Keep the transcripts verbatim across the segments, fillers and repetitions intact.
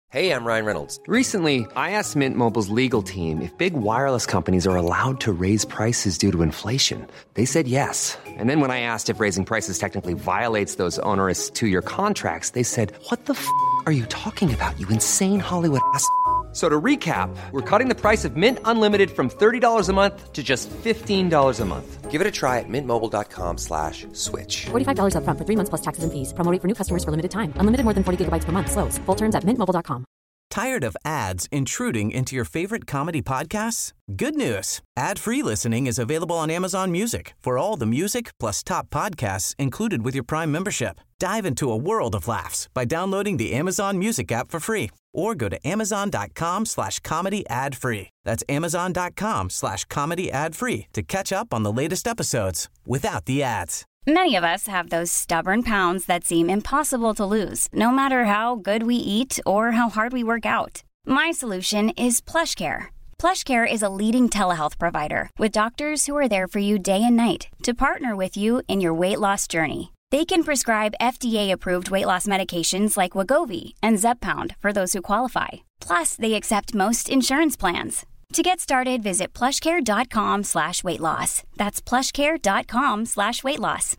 Hey, I'm Ryan Reynolds. Recently, I asked Mint Mobile's legal team if big wireless companies are allowed to raise prices due to inflation. They said yes. And then when I asked if raising prices technically violates those onerous two-year contracts, they said, what the f*** are you talking about, you insane Hollywood ass f- So to recap, we're cutting the price of Mint Unlimited from thirty dollars a month to just fifteen dollars a month. Give it a try at mintmobile.com slash switch. forty-five dollars up front for three months plus taxes and fees. Promo rate for new customers for limited time. Unlimited more than forty gigabytes per month. Slows full terms at mint mobile dot com. Tired of ads intruding into your favorite comedy podcasts? Good news. Ad-free listening is available on Amazon Music for all the music plus top podcasts included with your Prime membership. Dive into a world of laughs by downloading the Amazon Music app for free or go to amazon.com slash comedy ad free. That's amazon.com slash comedy ad free to catch up on the latest episodes without the ads. Many of us have those stubborn pounds that seem impossible to lose, no matter how good we eat or how hard we work out. My solution is PlushCare. PlushCare is a leading telehealth provider with doctors who are there for you day and night to partner with you in your weight loss journey. They can prescribe F D A-approved weight loss medications like Wegovy and Zepbound for those who qualify. Plus, they accept most insurance plans. To get started, visit plushcare.com slash weight loss. That's plushcare.com slash weight loss.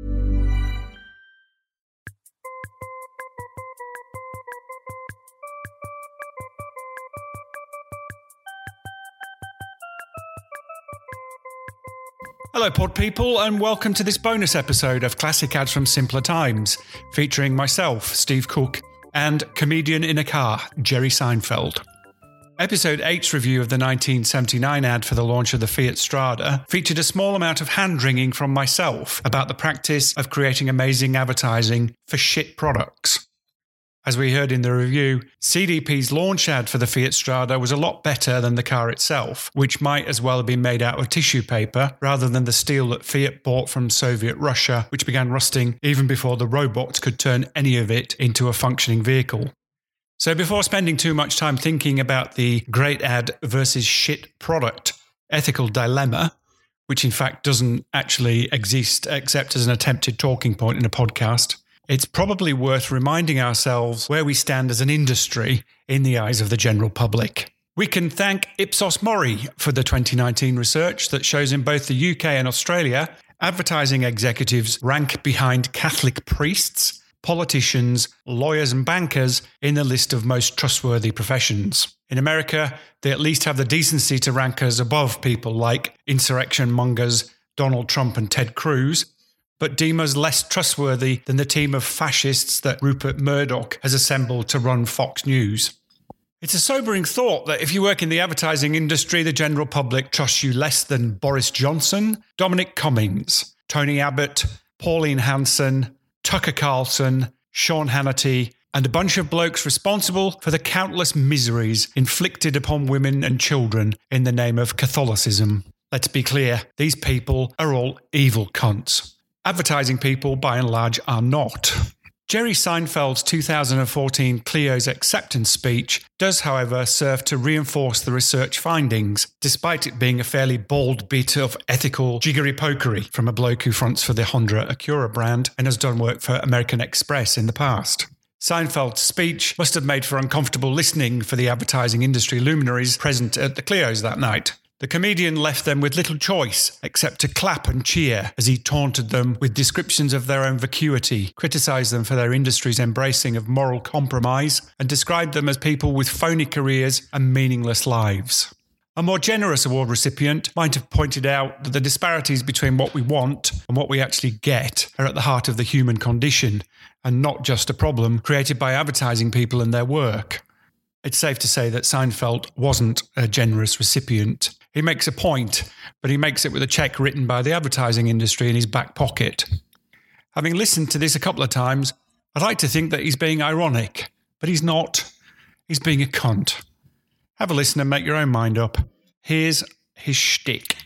Hello, pod people, and welcome to this bonus episode of Classic Ads from Simpler Times, featuring myself, Steve Cook, and comedian in a car, Jerry Seinfeld. Episode eight's review of the nineteen seventy-nine ad for the launch of the Fiat Strada featured a small amount of hand-wringing from myself about the practice of creating amazing advertising for shit products. As we heard in the review, C D P's launch ad for the Fiat Strada was a lot better than the car itself, which might as well have been made out of tissue paper rather than the steel that Fiat bought from Soviet Russia, which began rusting even before the robots could turn any of it into a functioning vehicle. So before spending too much time thinking about the great ad versus shit product ethical dilemma, which in fact doesn't actually exist except as an attempted talking point in a podcast, it's probably worth reminding ourselves where we stand as an industry in the eyes of the general public. We can thank Ipsos Mori for the twenty nineteen research that shows in both the U K and Australia, advertising executives rank behind Catholic priests, politicians, lawyers and bankers in the list of most trustworthy professions. In America, they at least have the decency to rank us above people like insurrection mongers Donald Trump and Ted Cruz, but deem us less trustworthy than the team of fascists that Rupert Murdoch has assembled to run Fox News. It's a sobering thought that if you work in the advertising industry, the general public trusts you less than Boris Johnson, Dominic Cummings, Tony Abbott, Pauline Hanson, Tucker Carlson, Sean Hannity, and a bunch of blokes responsible for the countless miseries inflicted upon women and children in the name of Catholicism. Let's be clear, these people are all evil cunts. Advertising people, by and large, are not. Jerry Seinfeld's two thousand fourteen Clio's acceptance speech does, however, serve to reinforce the research findings, despite it being a fairly bald bit of ethical jiggery-pokery from a bloke who fronts for the Honda Acura brand and has done work for American Express in the past. Seinfeld's speech must have made for uncomfortable listening for the advertising industry luminaries present at the Clio's that night. The comedian left them with little choice except to clap and cheer as he taunted them with descriptions of their own vacuity, criticised them for their industry's embracing of moral compromise, and described them as people with phony careers and meaningless lives. A more generous award recipient might have pointed out that the disparities between what we want and what we actually get are at the heart of the human condition, and not just a problem created by advertising people and their work. It's safe to say that Seinfeld wasn't a generous recipient. He makes a point, but he makes it with a cheque written by the advertising industry in his back pocket. Having listened to this a couple of times, I'd like to think that he's being ironic, but he's not. He's being a cunt. Have a listen and make your own mind up. Here's his shtick.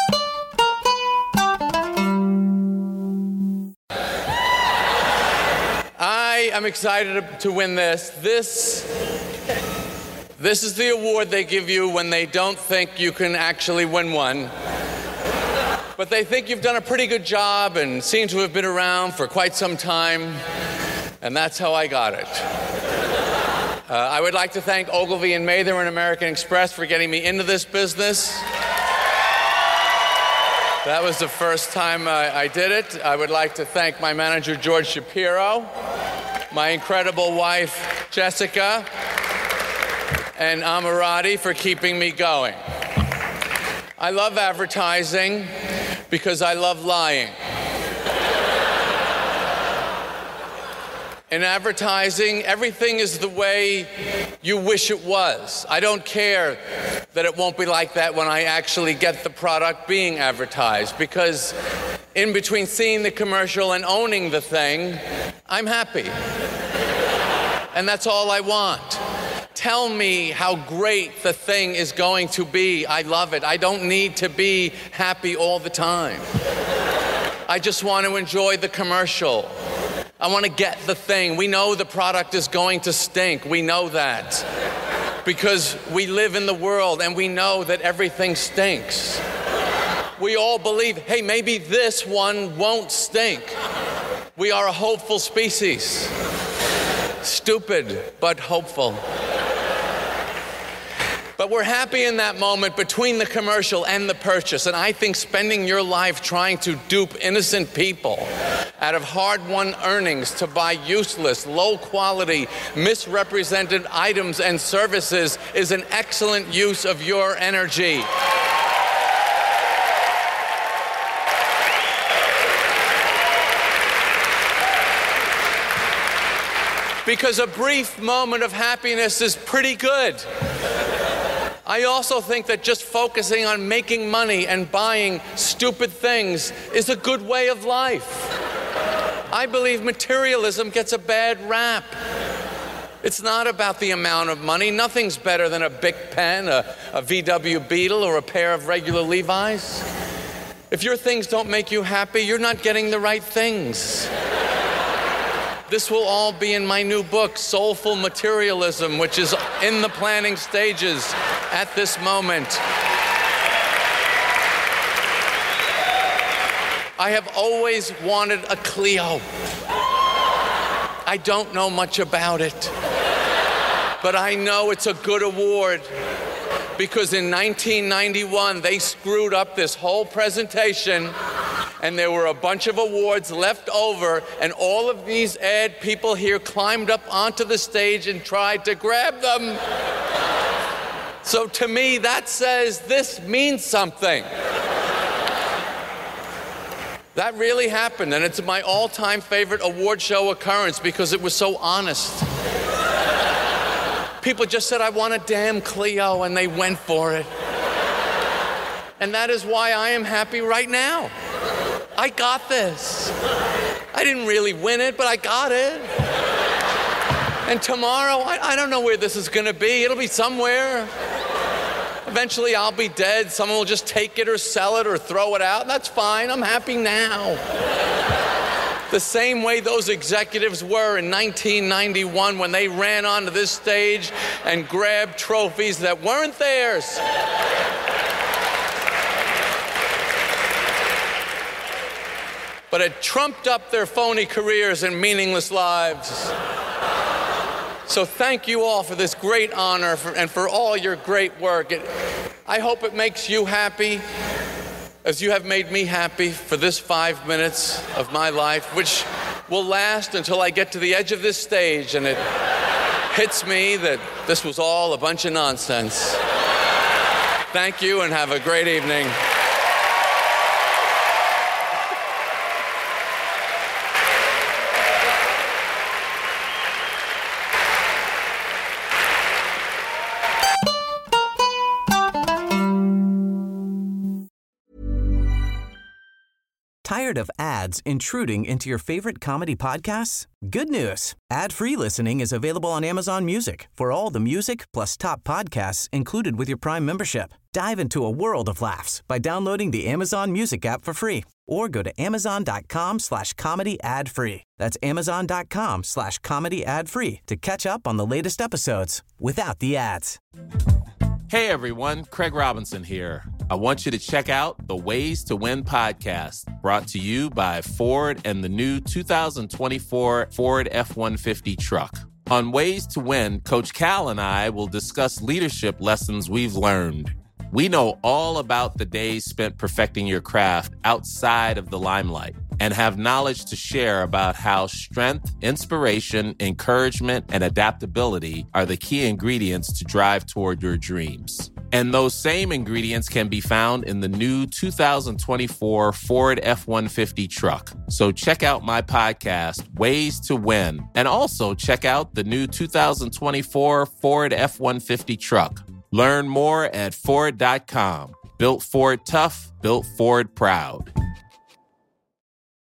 I am excited to win this. This, this is the award they give you when they don't think you can actually win one. But they think you've done a pretty good job and seem to have been around for quite some time. And that's how I got it. Uh, I would like to thank Ogilvy and Mather and American Express for getting me into this business. That was the first time I, I did it. I would like to thank my manager, George Shapiro, my incredible wife, Jessica, and Amirati for keeping me going. I love advertising because I love lying. In advertising, everything is the way you wish it was. I don't care that it won't be like that when I actually get the product being advertised, because in between seeing the commercial and owning the thing, I'm happy. And that's all I want. Tell me how great the thing is going to be. I love it. I don't need to be happy all the time. I just want to enjoy the commercial. I want to get the thing. We know the product is going to stink. We know that. Because we live in the world and we know that everything stinks. We all believe, hey, maybe this one won't stink. We are a hopeful species. Stupid, but hopeful. But we're happy in that moment between the commercial and the purchase. And I think spending your life trying to dupe innocent people out of hard-won earnings to buy useless, low-quality, misrepresented items and services is an excellent use of your energy. Because a brief moment of happiness is pretty good. I also think that just focusing on making money and buying stupid things is a good way of life. I believe materialism gets a bad rap. It's not about the amount of money. Nothing's better than a Bic pen, a, a V W Beetle, or a pair of regular Levi's. If your things don't make you happy, you're not getting the right things. This will all be in my new book, Soulful Materialism, which is in the planning stages at this moment. I have always wanted a Clio. I don't know much about it, but I know it's a good award because in nineteen ninety-one, they screwed up this whole presentation and there were a bunch of awards left over, and all of these ad people here climbed up onto the stage and tried to grab them. So to me, that says this means something. That really happened, and it's my all-time favorite award show occurrence because it was so honest. People just said, I want a damn Clio, and they went for it. And that is why I am happy right now. I got this. I didn't really win it, but I got it. And tomorrow, I, I don't know where this is gonna be. It'll be somewhere. Eventually I'll be dead. Someone will just take it or sell it or throw it out. That's fine, I'm happy now. The same way those executives were in nineteen ninety-one when they ran onto this stage and grabbed trophies that weren't theirs. But it trumped up their phony careers and meaningless lives. So thank you all for this great honor for, and for all your great work. It, I hope it makes you happy as you have made me happy for this five minutes of my life, which will last until I get to the edge of this stage and it hits me that this was all a bunch of nonsense. Thank you and have a great evening. Tired of ads intruding into your favorite comedy podcasts? Good news. Ad-free listening is available on Amazon Music for all the music plus top podcasts included with your Prime membership. Dive into a world of laughs by downloading the Amazon Music app for free or go to amazon.com slash comedy ad free. That's amazon.com slash comedy ad free to catch up on the latest episodes without the ads. Hey everyone, Craig Robinson here. I want you to check out the Ways to Win podcast, brought to you by Ford and the new two thousand twenty-four Ford F one fifty truck. On Ways to Win, Coach Cal and I will discuss leadership lessons we've learned. We know all about the days spent perfecting your craft outside of the limelight and have knowledge to share about how strength, inspiration, encouragement, and adaptability are the key ingredients to drive toward your dreams. And those same ingredients can be found in the new two thousand twenty-four Ford F one fifty truck. So check out my podcast, Ways to Win, and also check out the new two thousand twenty-four Ford F one fifty truck. Learn more at Ford dot com. Built Ford tough, built Ford proud.